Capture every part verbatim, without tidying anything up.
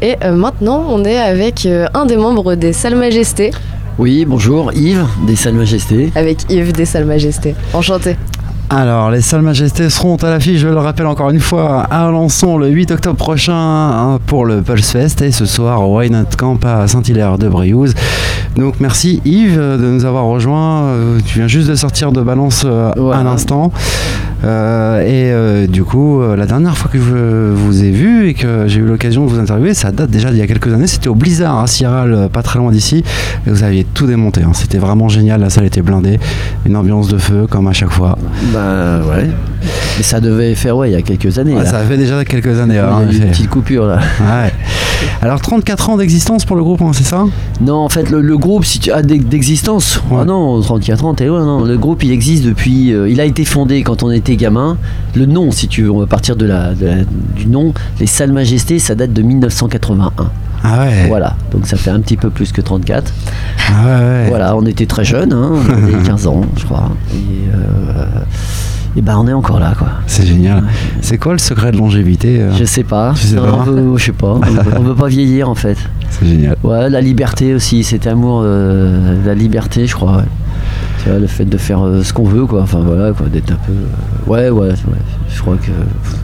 Et euh, maintenant, on est avec euh, un des membres des Salles Majestés. Oui, bonjour, Yves des Salles Majestés. Avec Yves des Salles Majestés. Enchanté. Alors, les Salles Majestés seront à l'affiche, je le rappelle encore une fois, à Alençon le huit octobre prochain hein, pour le Pulse Fest et ce soir au Why Not Camp à Saint-Hilaire-de-Briouze. Donc merci Yves de nous avoir rejoints. Euh, tu viens juste de sortir de Balance euh, voilà. à l'instant. Euh, et euh, du coup, euh, la dernière fois que je vous ai vu et que j'ai eu l'occasion de vous interviewer, ça date déjà d'il y a quelques années, c'était au Blizzard à Sierral, pas très loin d'ici. Et vous aviez tout démonté, hein. C'était vraiment génial, la salle était blindée, une ambiance de feu comme à chaque fois. Bah ouais, mais ça devait faire ouais il y a quelques années. Ouais, là. Ça fait déjà quelques années. Il y a hein, une petite coupure là. Ouais. Alors trente-quatre ans d'existence pour le groupe, hein, c'est ça ? Non, en fait le, le groupe, si tu as d'existence, ouais. Ah non, trente-quatre ans, t'es loin, non. Le groupe il existe depuis, euh, il a été fondé quand on était gamin. Le nom, si tu veux, on va partir de la, de la, du nom. Les Salles Majestés, ça date de dix-neuf cent quatre-vingt-un. Ah ouais. Voilà, donc ça fait un petit peu plus que trente-quatre. Ah ouais, ouais. Voilà, on était très jeunes, hein, on avait quinze ans, je crois. Et, euh, et ben on est encore là, quoi. C'est génial. Ouais. C'est quoi le secret de longévité euh... Je sais pas. Tu sais non, pas on veut, je sais pas. On veut, on veut pas vieillir en fait. C'est génial. Ouais, la liberté aussi, cet amour, euh, la liberté, je crois. Ouais. Tu vois, le fait de faire euh, ce qu'on veut, quoi. Enfin voilà, quoi, d'être un peu. Euh, ouais, ouais, ouais. Je crois que.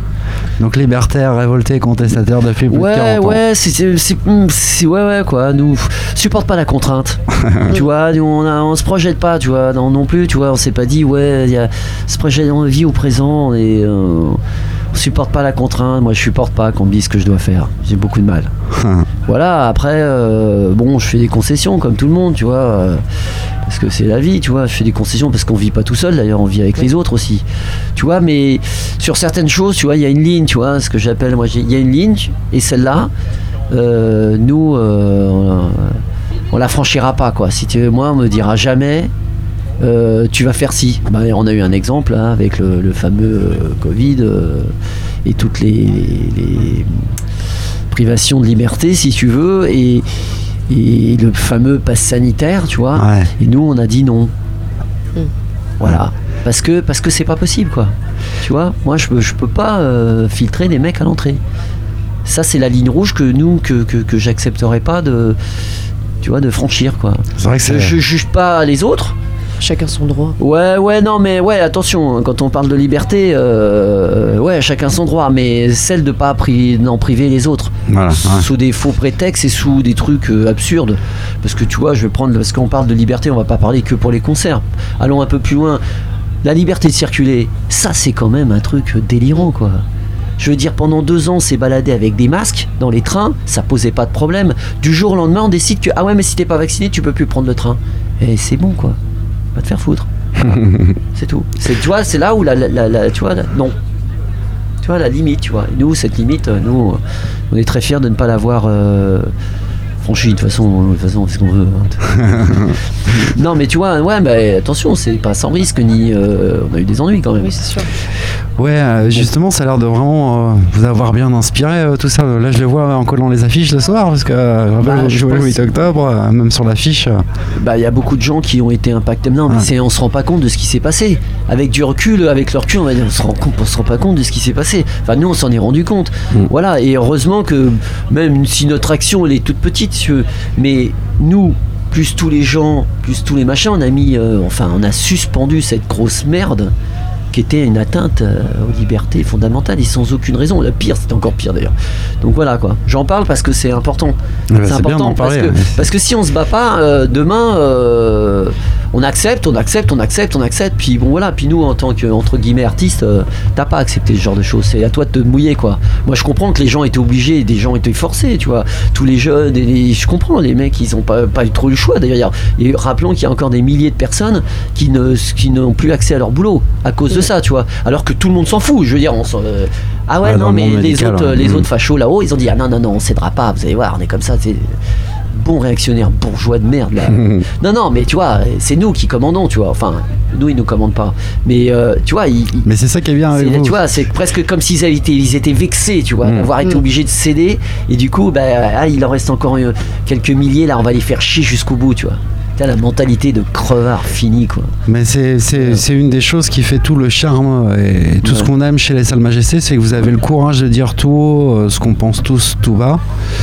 Donc libertaire, révolté, contestataire depuis plus ouais, de quarante ans. Ouais, c'est, c'est, c'est, c'est, ouais, ouais, quoi. Nous, supporte pas la contrainte. Tu vois, nous, on, a, on se projette pas, tu vois, non, non plus, tu vois, on s'est pas dit, ouais, il y a ce projet, on vit au présent et euh, on supporte pas la contrainte. Moi, je supporte pas qu'on me dise ce que je dois faire. J'ai beaucoup de mal. Voilà, après, euh, bon, je fais des concessions comme tout le monde, tu vois. Euh, parce que c'est la vie, tu vois, je fais des concessions parce qu'on vit pas tout seul, d'ailleurs, on vit avec les autres aussi, tu vois, mais sur certaines choses, tu vois, il y a une ligne, tu vois, ce que j'appelle, moi, il y a une ligne, et celle-là, euh, nous, euh, on, on la franchira pas, quoi. Si tu veux, moi, on me dira jamais, euh, tu vas faire ci. Bah, on a eu un exemple, hein, avec le, le fameux euh, Covid euh, et toutes les, les, les privations de liberté, si tu veux, et et le fameux pass sanitaire, tu vois. Ouais. Et nous, on a dit non. Mmh. Voilà. Parce que parce que c'est pas possible, quoi. Tu vois, moi, je peux je peux pas euh, filtrer des mecs à l'entrée. Ça, c'est la ligne rouge que nous que que, que j'accepterais pas de tu vois de franchir, quoi. C'est vrai que c'est... Je, je juge pas les autres. Chacun son droit. Ouais, ouais, non, mais ouais, attention, quand on parle de liberté, euh, ouais, chacun son droit, mais celle de pas pri- d'en priver les autres. Voilà, ouais. Sous des faux prétextes et sous des trucs euh, absurdes. Parce que tu vois, je vais prendre, parce qu'on parle de liberté, on va pas parler que pour les concerts. Allons un peu plus loin. La liberté de circuler, ça c'est quand même un truc délirant, quoi. Je veux dire, pendant deux ans, on s'est baladé avec des masques dans les trains, ça posait pas de problème. Du jour au lendemain, on décide que, ah ouais, mais si t'es pas vacciné, tu peux plus prendre le train. Et c'est bon, quoi. Va te faire foutre. Voilà. C'est tout. C'est, tu vois, c'est là où la, la, la, la tu vois, la, non. Tu vois, la limite, tu vois. Et nous, cette limite, nous, on est très fiers de ne pas l'avoir euh, franchie. De toute façon, de toute façon, on fait ce qu'on veut. Hein. Non, mais tu vois, ouais, mais attention, c'est pas sans risque, ni. Euh, on a eu des ennuis quand même. Oui, c'est sûr. Ouais, euh, justement, ça a l'air de vraiment euh, vous avoir bien inspiré euh, tout ça. Là, je le vois en collant les affiches ce soir, parce que euh, Bah, vous je jouez le pense- huit octobre, euh, même sur l'affiche. euh, Bah, il y a beaucoup de gens qui ont été impactés. Non, mais Ouais. c'est, on se rend pas compte de ce qui s'est passé. Avec du recul, avec le recul, on va dire, on se rend compte, on se rend pas compte de ce qui s'est passé. Enfin, nous, on s'en est rendu compte. Mm. Voilà. Et heureusement que même si notre action elle est toute petite, si tu veux, mais nous, plus tous les gens, plus tous les machins, on a mis, euh, enfin, on a suspendu cette grosse merde qui était une atteinte euh, aux libertés fondamentales et sans aucune raison. Le pire, c'était encore pire d'ailleurs. Donc voilà, quoi. J'en parle parce que c'est important. Ouais, bah, c'est c'est bien important d'en parler, parce, que, mais c'est- parce que si on se bat pas, euh, demain, euh, on accepte, on accepte, on accepte, on accepte. Puis bon voilà. Puis nous, en tant que entre guillemets artistes, euh, t'as pas accepté ce genre de choses. C'est à toi de te mouiller, quoi. Moi, je comprends que les gens étaient obligés, des gens étaient forcés, tu vois. Tous les jeunes, et les- je comprends les mecs, ils ont pas, pas eu trop le choix. D'ailleurs, et rappelons qu'il y a encore des milliers de personnes qui ne qui n'ont plus accès à leur boulot à cause de ça, tu vois. Alors que tout le monde s'en fout. Je veux dire, on s'en, euh, ah ouais, Ouais, dans non, le mais monde les médical, autres, hein. les Mm. autres fachos là-haut, ils ont dit ah non non non, on cédera pas. Vous allez voir, on est comme ça. C'est bon réactionnaire bourgeois de merde là. Non non, mais tu vois, c'est nous qui commandons, tu vois. Enfin, nous ils nous commandent pas. Mais euh, tu vois, ils, ils- Mais c'est ça qui est bien avec c'est, vous. tu vois, c'est presque comme s'ils avaient été, ils étaient vexés, tu vois, Mm. d'avoir été Mm. obligés de céder. Et du coup, bah, ah, il en reste encore euh, quelques milliers là, on va les faire chier jusqu'au bout, tu vois. T'as la mentalité de crevard fini, quoi. Mais c'est, c'est, Ouais. c'est une des choses qui fait tout le charme et tout Ouais. ce qu'on aime chez les Salles Majestés, c'est que vous avez le courage de dire tout haut euh, ce qu'on pense tous tout bas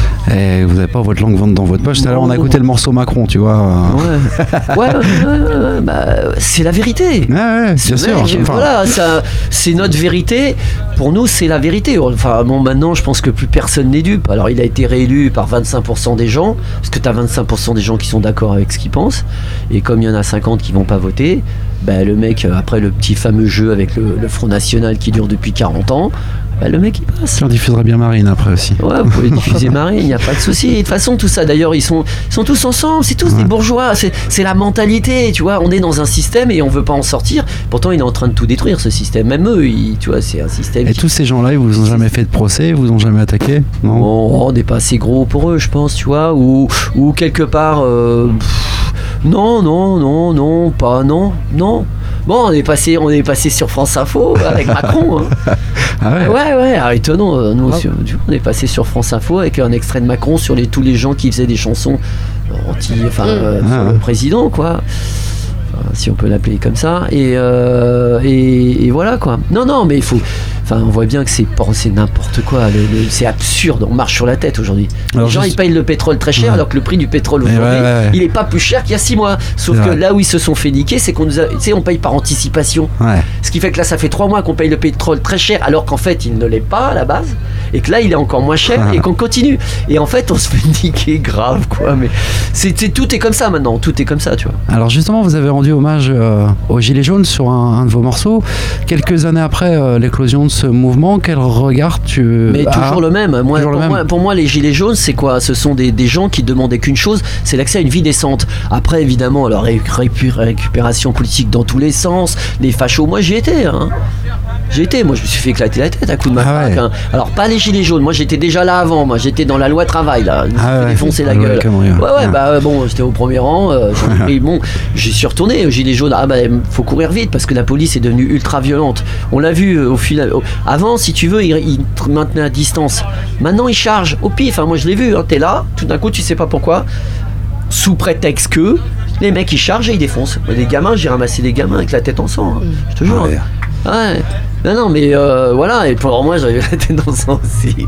et vous n'avez pas votre langue vente dans votre poche. Tout à l'heure, on a écouté le morceau Macron, tu vois. Ouais, ouais, ouais, ouais, ouais, bah, c'est la vérité. Ouais, ouais, bien C'est sûr. vrai, Enfin, voilà, ça, c'est notre vérité. Pour nous, c'est la vérité. Enfin, bon, maintenant, je pense que plus personne n'est dupe. Alors, il a été réélu par vingt-cinq pour cent des gens, parce que tu as vingt-cinq pour cent des gens qui sont d'accord avec ce qu'ils pensent. Et comme il y en a cinquante qui vont pas voter, bah, le mec, euh, après le petit fameux jeu avec le, le Front National qui dure depuis quarante ans, bah, le mec, il passe. on diffusera bien Marine après aussi. Ouais, vous pouvez diffuser Marine, il n'y a pas de souci. De toute façon, tout ça, d'ailleurs, ils sont, ils sont tous ensemble, c'est tous Ouais. des bourgeois, c'est, c'est la mentalité, tu vois. On est dans un système et on veut pas en sortir. Pourtant, il est en train de tout détruire, ce système. Même eux, ils, tu vois, c'est un système. Et qui- tous ces gens-là, ils vous ont jamais fait de procès, ils vous ont jamais attaqué, non? Bon, on n'est pas assez gros pour eux, je pense, tu vois. Ou, ou quelque part. euh, pff, non, non, non, non, pas, non, non. Bon, on est passé, on est passé sur France Info avec Macron. Hein. Ah ouais. Ouais, ouais, alors étonnant. euh, Nous, Ah. sur- du coup, on est passé sur France Info avec un extrait de Macron sur les, tous les gens qui faisaient des chansons anti, enfin, euh, Ah, sur ouais. le président, quoi. Enfin, si on peut l'appeler comme ça. Et, euh, et, et voilà, quoi. Non, non, mais il faut. Enfin, on voit bien que c'est, pas- c'est n'importe quoi. Le- le- c'est absurde. On marche sur la tête aujourd'hui. Alors les gens, juste- ils payent le pétrole très cher, Ouais. alors que le prix du pétrole Mais aujourd'hui, ouais, ouais, ouais. il est pas plus cher qu'il y a six mois. Sauf C'est que vrai. là où ils se sont fait niquer, c'est qu'on nous a, tu sais, on paye par anticipation. Ouais. Ce qui fait que là, ça fait trois mois qu'on paye le pétrole très cher, alors qu'en fait, il ne l'est pas à la base, et que là, il est encore moins cher, et qu'on continue. Et en fait, on se fait niquer grave, quoi. Mais c'est, c'est- tout est comme ça maintenant, tout est comme ça, tu vois. Alors justement, vous avez rendu hommage euh, aux Gilets jaunes sur un, un de vos morceaux. Quelques années après euh, l'éclosion de ce mouvement, quel regard tu Mais as? toujours le même. Moi, toujours le pour, même. moi, pour moi, les gilets jaunes, c'est quoi? Ce sont des, des gens qui demandaient qu'une chose, c'est l'accès à une vie décente. Après, évidemment, leur ré- récu- récupération politique dans tous les sens, les fachos, moi j'y étais. Hein. J'y étais, moi je me suis fait éclater la tête à coups de Ah matraque. ouais. hein. Alors, pas les gilets jaunes, moi j'étais déjà là avant, moi j'étais dans la loi travail, là. Je me suis Ah fait ouais. défoncer la Ah ouais, gueule. comme rien. Ouais, ouais, Ouais. bah euh, bon, j'étais au premier rang. euh, j'en ai pris, bon, j'y suis retourné aux gilets jaunes. Ah bah, faut courir vite parce que la police est devenue ultra violente. On l'a vu euh, au final. au- Avant, si tu veux, ils il te maintenaient à distance. Maintenant, ils chargent au pif. Enfin, moi, je l'ai vu. Hein, t'es là, tout d'un coup, tu sais pas pourquoi. Sous prétexte que les mecs ils chargent et ils défoncent. Moi, des gamins, j'ai ramassé des gamins avec la tête en sang. hein, Je te jure. Ah ouais. Ouais. Non, non, mais euh, voilà, et pour moi j'avais la tête dans le sang aussi.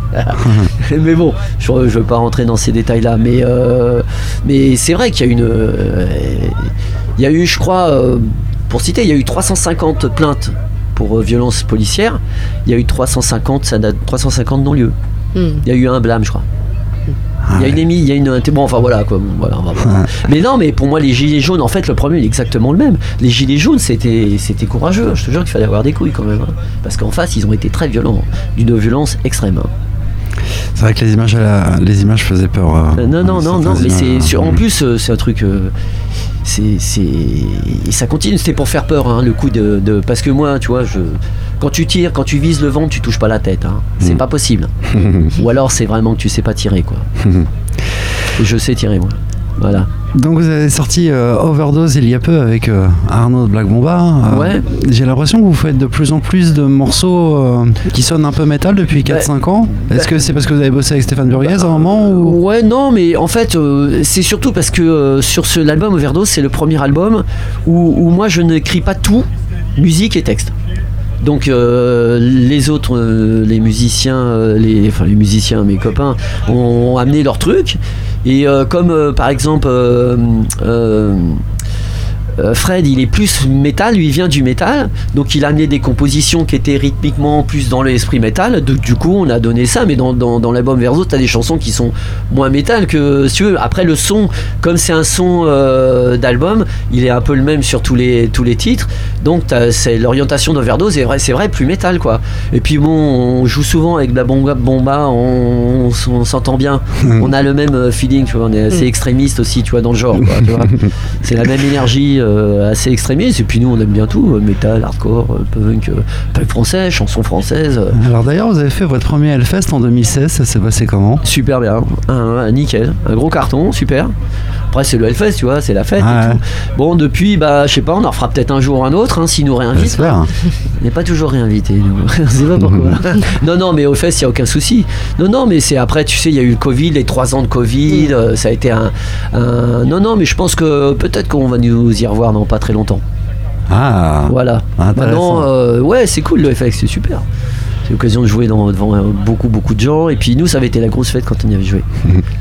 Mais bon, je ne veux pas rentrer dans ces détails-là. Mais, euh, mais c'est vrai qu'il y a une. euh, il y a eu, je crois, euh, pour citer, il y a eu trois cent cinquante plaintes pour euh, violence policière. Il y a eu trois cent cinquante, ça date, trois cent cinquante non-lieux. Hmm. Il y a eu un blâme, je crois. Ah Il y a ouais. une émis, il y a une. Bon, enfin voilà quoi. bon, voilà, on va voir. Mais non, mais pour moi, les gilets jaunes, en fait, le problème est exactement le même. Les gilets jaunes, c'était, c'était courageux. Je te jure qu'il fallait avoir des couilles quand même. hein. Parce qu'en face, ils ont été très violents. D'une violence extrême. hein. C'est vrai que les images, à la- les images faisaient peur. euh, Euh, non, non, non, non, certaines mais c'est images. sur, en plus, euh, c'est un truc. euh, c'est, c'est, et ça continue. C'était pour faire peur, hein, le coup de, de- parce que moi, tu vois, je, quand tu tires, quand tu vises le ventre, tu touches pas la tête. hein. C'est Mm. pas possible. Ou alors, c'est vraiment que tu sais pas tirer, quoi. Et je sais tirer, moi. Voilà. Donc vous avez sorti euh, Overdose il y a peu avec euh, Arnaud de Black Bomba. Euh, Ouais. J'ai l'impression que vous faites de plus en plus de morceaux euh, qui sonnent un peu métal depuis quatre cinq ans. Est-ce que c'est parce que vous avez bossé avec Stéphane Burguez à un moment ou... Ouais, non, mais en fait, euh, c'est surtout parce que euh, sur ce, l'album Overdose, c'est le premier album où, où moi je n'écris pas tout, musique et texte. Donc euh, les autres, euh, les musiciens, euh, les, enfin les musiciens, mes copains, ont amené leur truc. Et euh, comme euh, par exemple euh, euh, euh, Fred, il est plus métal, lui il vient du métal, donc il a amené des compositions qui étaient rythmiquement plus dans l'esprit métal. De- du coup, on a donné ça, mais dans, dans, dans l'album Verso, t'as des chansons qui sont moins métal que si tu veux. Après, le son, comme c'est un son euh, d'album, il est un peu le même sur tous les, tous les titres, donc t'as- c'est l'orientation d'Overdose, c'est vrai, c'est vrai, plus métal quoi. Et puis bon, on joue souvent avec la Bomba, Bomba on, on, on s'entend bien, on a le même euh, feeling, tu vois, on est assez extrémiste aussi, tu vois, dans le genre, quoi, tu vois. C'est la même énergie euh, assez extrémiste, et puis nous on aime bien tout, euh, métal, hardcore, euh, punk, euh, punk français, chanson française. euh, Alors d'ailleurs vous avez fait votre premier Hellfest en deux mille seize, ça s'est passé comment? Super bien, un, un nickel, un gros carton, super. après c'est le Hellfest, tu vois, c'est la fête Ah et ouais. tout. Bon, depuis, bah, je sais pas, on en refera peut-être un jour ou un autre, hein, s'ils nous réinvitent. J'espère. On n'est pas toujours réinvités, nous. On sait pas pourquoi. non, non, mais au Hellfest, il n'y a aucun souci. Non, non, mais c'est après, tu sais, il y a eu le Covid, les trois ans de Covid, euh, ça a été un, un. Non, non, mais je pense que peut-être qu'on va nous y revoir dans pas très longtemps. Ah, Voilà. intéressant. Maintenant, euh, ouais, c'est cool le F X, c'est super. C'est l'occasion de jouer dans, devant euh, beaucoup, beaucoup de gens. Et puis nous, ça avait été la grosse fête quand on y avait joué.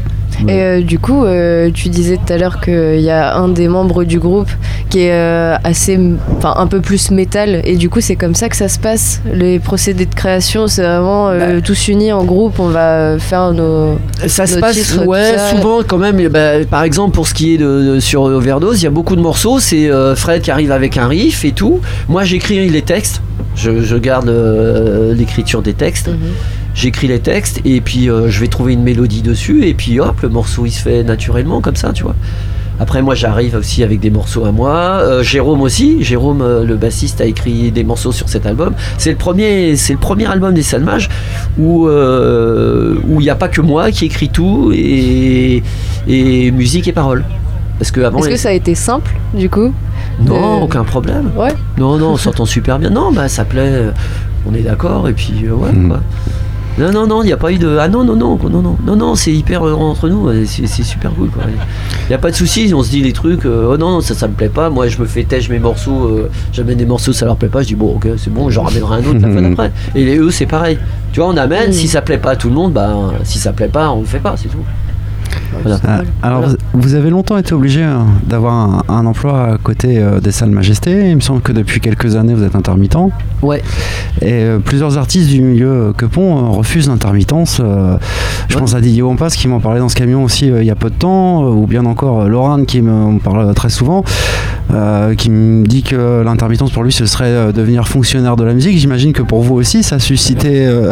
Et euh, du coup, euh, tu disais tout à l'heure qu'il y a un des membres du groupe qui est euh, assez, enfin un peu plus métal. Et du coup, c'est comme ça que ça se passe. Les procédés de création, c'est vraiment euh, Bah. tous unis en groupe. On va faire nos. Ça se Nos passe, titres, ouais, tout ça. souvent quand même. Bah, par exemple, pour ce qui est de, de- sur Overdose, il y a beaucoup de morceaux. C'est euh, Fred qui arrive avec un riff et tout. Moi, j'écris les textes. Je, je garde euh, l'écriture des textes. Mhm. J'écris les textes et puis euh, je vais trouver une mélodie dessus et puis hop, le morceau il se fait naturellement comme ça, tu vois. Après moi j'arrive aussi avec des morceaux à moi. Euh, Jérôme aussi, Jérôme euh, le bassiste a écrit des morceaux sur cet album. C'est le premier, c'est le premier album des Salmages où euh, où il n'y a pas que moi qui écris tout et, et musique et paroles. Parce que avant Est-ce que les- ça a été simple, du coup non, de- aucun problème. Ouais. Non, non, on s'entend super bien. Non, bah ça plaît, euh, on est d'accord, et puis euh, ouais, Mm. quoi. Non, non, non, il n'y a pas eu de. Ah non, non, non, non, non, non, non, c'est hyper euh, entre nous, euh, c'est c'est super cool, quoi. Il n'y a pas de souci, on se dit les trucs, euh, oh non, non, ça, ça me plaît pas. Moi, je me fais têche mes morceaux, euh, j'amène des morceaux, ça leur plaît pas, je dis bon, ok, c'est bon, j'en ramènerai un autre la fois d'après. Et les, eux, c'est pareil. Tu vois, on amène, Mm. si ça plaît pas à tout le monde, bah, si ça plaît pas, on le fait pas, c'est tout. Voilà. Ah, alors, Voilà. vous, vous avez longtemps été obligé euh, d'avoir un, un emploi à côté euh, des Salles Majestés. Il me semble que depuis quelques années, vous êtes intermittent. Ouais. Et euh, plusieurs artistes du milieu euh, Quepon euh, refusent l'intermittence. euh, je Ouais. pense à Didier Wampas qui m'en parlait dans ce camion aussi euh, il y a peu de temps, euh, ou bien encore euh, Laurent qui me m'en parle très souvent, euh, qui me dit que l'intermittence pour lui ce serait euh, devenir fonctionnaire de la musique. J'imagine que pour vous aussi ça suscitait. euh,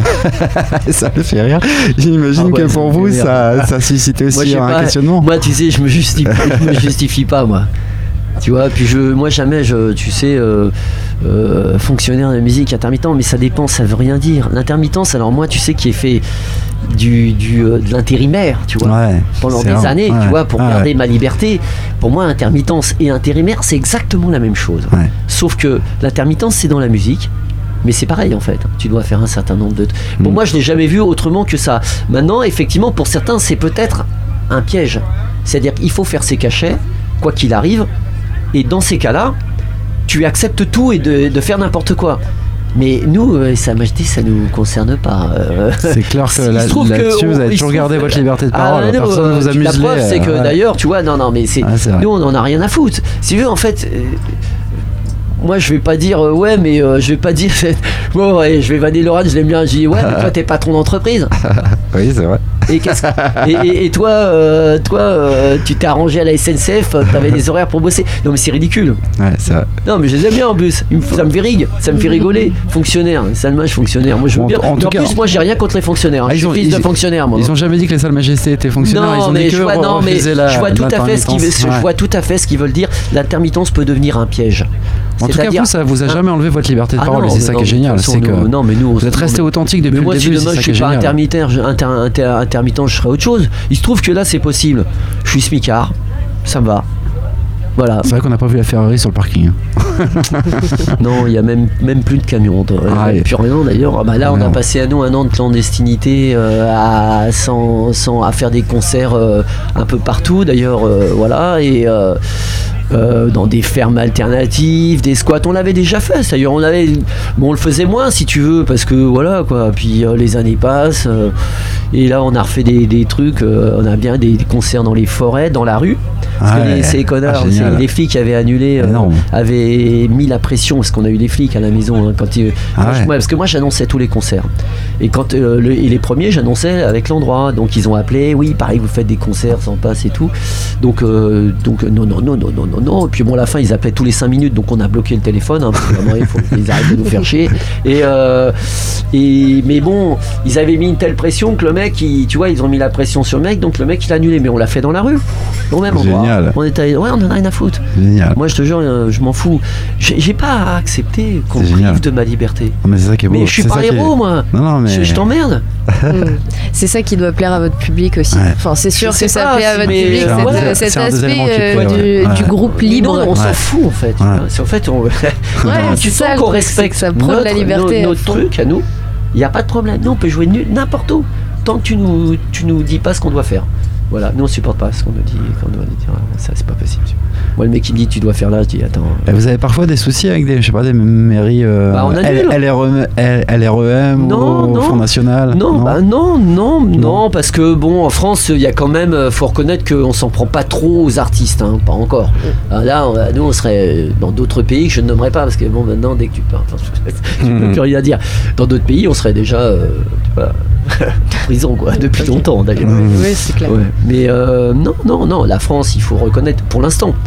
ça me fait rire. J'imagine Ah ouais, que ça pour me fait vous rire. ça, ça suscitait Moi, aussi j'ai un pas- questionnement. Moi, tu sais, je me justifie, je me justifie pas, moi. Tu vois, puis je, moi jamais, je, tu sais, euh, euh, fonctionnaire de la musique intermittent, mais ça dépend, ça veut rien dire. L'intermittence, alors moi, tu sais, qui ai fait du, du, euh, de l'intérimaire, tu vois, Ouais, pendant c'est des vrai. années, Ouais. tu vois, pour Ah, garder ouais. ma liberté. Pour moi, intermittence et intérimaire, c'est exactement la même chose. Ouais. Sauf que l'intermittence, c'est dans la musique. Mais c'est pareil en fait, tu dois faire un certain nombre de... Pour Mm. moi, je n'ai jamais vu autrement que ça. Maintenant, effectivement, pour certains, c'est peut-être un piège. C'est-à-dire qu'il faut faire ses cachets, quoi qu'il arrive, et dans ces cas-là, tu acceptes tout et de, de faire n'importe quoi. Mais nous, euh, Sa Majesté, ça nous concerne pas. euh. C'est clair que Il là- se trouve que là-dessus, on- vous avez il se toujours trouve gardé que- votre liberté de Ah, parole. non, Personne ne euh, vous a La muselé. preuve, c'est que euh, ouais. d'ailleurs, tu vois, non, non, mais c'est, Ouais, c'est vrai. nous, on en a rien à foutre. Si tu veux, en fait, euh, moi, je vais pas dire, euh, ouais, mais euh, je vais pas dire, bon, ouais, je vais vanner Laurent, je l'aime bien. Je dis, ouais, mais toi, t'es patron d'entreprise. Oui, c'est vrai. Et, qu'est-ce que- et, et- et toi, euh, toi euh, tu t'es arrangé à la S N C F, t'avais des horaires pour bosser. Non, mais c'est ridicule. Ouais, c'est vrai. Non, mais je les aime bien en plus. Ils me- Ça me fait rigue, ça me fait rigoler. Fonctionnaire, Salmage fonctionnaire. Moi, je veux Bon, bien. en Mais tout en cas- plus, moi, j'ai rien contre les fonctionnaires. hein. Ah, Je ils suis ont- fils de ils- fonctionnaire, moi. Ils ont jamais dit que les Salles Majestés étaient fonctionnaires. Non, ils ont mais dit je que vois, non, mais refuser la, je vois tout à fait ce qu'ils veulent, je l'intermittence. vois tout à fait ce qu'ils veulent dire. L'intermittence peut devenir un piège. En tout cas, C'est-à-dire- vous, ça vous a Hein jamais enlevé votre liberté de Ah parole, non, et c'est mais ça non, qui est mais de génial. toute façon, C'est que nous- non, mais nous, on vous êtes se- resté authentique depuis Mais moi, le si début, demain c'est je ça qui suis est pas génial. intermittent, je- inter- inter- intermittent, je serai autre chose. Il se trouve que là, c'est possible. Je suis smicard, ça me va. Voilà. C'est vrai qu'on n'a pas vu la Ferrari sur le parking. Non, il y a même, même plus de camions. de- Ah, euh, et- plus rien d'ailleurs. Ah bah là, on a Non. passé à nous un an de clandestinité euh, à, sans, sans- à faire des concerts euh, un peu partout. D'ailleurs, euh, voilà. Et. euh, euh, dans des fermes alternatives, des squats, on l'avait déjà fait. D'ailleurs, on avait, bon, on le faisait moins si tu veux, parce que voilà quoi. Puis euh, les années passent, euh, et là on a refait des, des trucs. euh, on a bien des, des concerts dans les forêts, dans la rue. Parce que Ouais. les, ces connards, Ah, génial. c'est- les flics avaient annulé, euh, Énorme. avaient mis la pression, parce qu'on a eu des flics à la maison hein, quand ils, Ah quand je- ouais. ouais, parce que moi j'annonçais tous les concerts. Et quand euh, le- et les premiers, j'annonçais avec l'endroit. Donc ils ont appelé, oui, pareil, vous faites des concerts sans passe et tout. Donc, euh, donc non, non, non, non, non, non. non, non. Et puis bon, à la fin, ils appelaient tous les cinq minutes, donc on a bloqué le téléphone. Hein, parce que vraiment, il faut qu'ils arrêtent de nous faire chier. Et, euh, et, mais bon, ils avaient mis une telle pression que le mec, il, tu vois, ils ont mis la pression sur le mec, donc le mec, il a annulé. Mais on l'a fait dans la rue, au même endroit. Génial. On était, ouais, on en a rien à foutre. Génial. Moi, je te jure, euh, je m'en fous. J'ai, j'ai pas à accepter qu'on me C'est génial. prive de ma liberté. Non, mais c'est ça qui est beau. Mais je suis C'est pas ça qui est- héros, moi. Non, non, mais. Je, je t'emmerde. Mm. C'est ça qui doit plaire à votre public aussi. Ouais. Enfin, c'est sûr Je que sais ça pas, plaît à votre mais public, c'est un cette- des- cet c'est un des aspect éléments qui euh, plaît, du, ouais. du Ouais. groupe Mais libre. non, on s'en Ouais. fout en fait. Ouais. C'est en fait, on, Ouais, tu c'est ça, sens le qu'on truc, respecte c'est que ça prône notre, la liberté nos- à notre fond. truc à nous. Il n'y a pas de problème. Nous, on peut jouer nul, n'importe où. Tant que tu nous, tu nous dis pas ce qu'on doit faire. Voilà, nous on supporte pas ce qu'on nous dit. Qu'on doit dire, ça c'est pas possible. Moi, le mec qui me dit tu dois faire là, je dis attends. Et vous avez parfois des soucis avec des, je sais pas, des mairies euh, Bah, on annule. L- LRE L- L R E M Non, ou non. Front National Non, bah non, non, non, Non. parce que bon, en France, il y a quand même, euh, faut reconnaître qu'on s'en prend pas trop aux artistes, hein, pas encore. Ah, là, on- nous, on serait dans d'autres pays que je ne nommerai pas, parce que bon, maintenant, dès que tu pars, enfin, je ne peux plus rien dire. Dans d'autres pays, on serait déjà, euh, tu vois, en prison, quoi, depuis longtemps d'ailleurs. Oui, c'est clair. Ouais. Mais euh, non, non, non, la France, il faut reconnaître pour l'instant.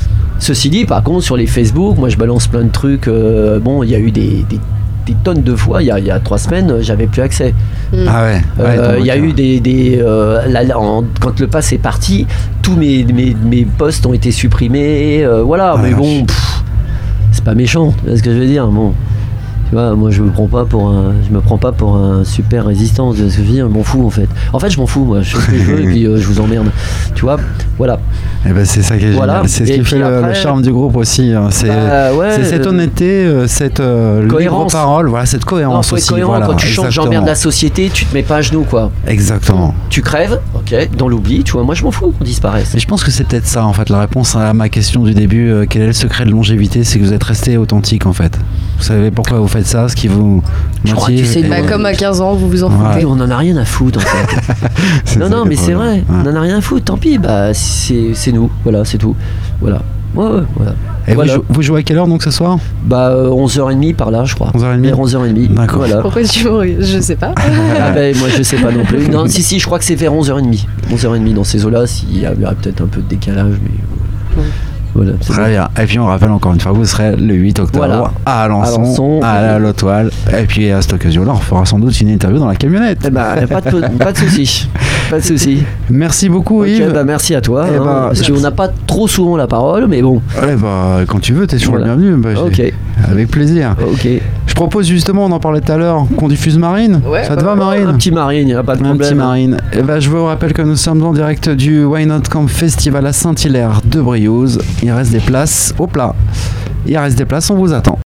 Ceci dit, par contre, sur les Facebook, moi je balance plein de trucs. euh, bon, il y a eu des, des, des tonnes de fois, il y a, il y a trois semaines, j'avais plus accès. Ah ouais. ouais, Euh, donc, Il y a euh, eu des. des euh, là, là, en- quand le pass est parti, tous mes, mes, mes posts ont été supprimés. euh, voilà, Ah, mais vache. bon, pff, c'est pas méchant, tu vois ce que je veux dire. Bon. Tu vois, moi je me prends pas pour un, je me prends pas pour un super résistant, tu vois ce que je veux dire, je m'en fous en fait. En fait, je m'en fous, moi, je fais ce que je veux et puis euh, je vous emmerde. Tu vois, voilà. eh ben, c'est ça qui est Voilà. génial. C'est ce Et qui puis fait le, après- le charme du groupe aussi. hein. C'est Bah, ouais, c'est cette euh, honnêteté, euh, cette euh, libre cohérence. parole, voilà, cette Non, cohérence faut être aussi. cohérent. voilà, Quand tu changes, exactement. j'emmerde la société, tu te mets pas à genoux, quoi. Exactement. Tu crèves, ok, dans l'oubli, tu vois, moi je m'en fous qu'on disparaisse. Et je pense que c'est peut-être ça en fait la réponse à ma question du début. euh, quel est le secret de longévité? C'est que vous êtes resté authentique en fait. Vous savez pourquoi vous faites ça, ce qui vous Je crois que tu motive. sais, et- Bah, Ouais. comme à quinze ans, vous vous en Ouais. foutez. On en a rien à foutre en fait. C'est non, ça non, qui est mais le c'est problème. vrai, Ouais. on en a rien à foutre, tant pis, bah c'est, c'est nous, voilà, c'est tout. Voilà. Ouais, ouais, voilà. Et Voilà. vous, jou- vous jouez à quelle heure donc ce soir? Bah euh, onze heures trente par là, je crois. onze heures trente. Vers onze heures trente. D'accord. Voilà. Pourquoi tu je sais pas. Ah ben moi je sais pas non plus. Non, si, si, je crois que c'est vers onze heures trente. onze heures trente dans ces eaux-là, s'il y aurait peut-être un peu de décalage, mais. Voilà. c'est Très bon. bien. Et puis on rappelle encore une fois, vous serez le huit octobre Voilà. à Alençon, À Alençon. à la Lotoile. Et puis à cette occasion-là, on fera sans doute une interview dans la camionnette. Eh ben, pas de, pas de soucis. Pas de soucis. Merci beaucoup Ok, Yves. bah merci à toi. Eh hein, ben, parce qu'on n'a pas trop souvent la parole, mais bon. Ouais, bah, quand tu veux, t'es toujours Voilà. le bienvenu. Bah, j'ai- Ok. Avec plaisir. Ok. Je propose justement, on en parlait tout à l'heure, qu'on diffuse Marine. Ouais, Ça te bah, va Marine? Un petit Marine, y a pas de Un problème. petit Marine. Et ben, je vous rappelle que nous sommes en direct du Why Not Camp Festival à Saint-Hilaire de Briouze. Il reste des places au plat. Il reste des places, on vous attend.